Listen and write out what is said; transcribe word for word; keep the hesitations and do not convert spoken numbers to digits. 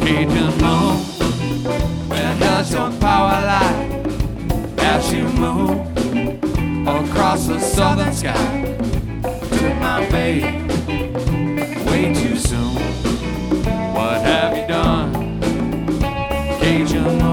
Cajun moon, where does your power lie? As you move across the southern sky, took my babe way too soon. What have you done, Cajun moon?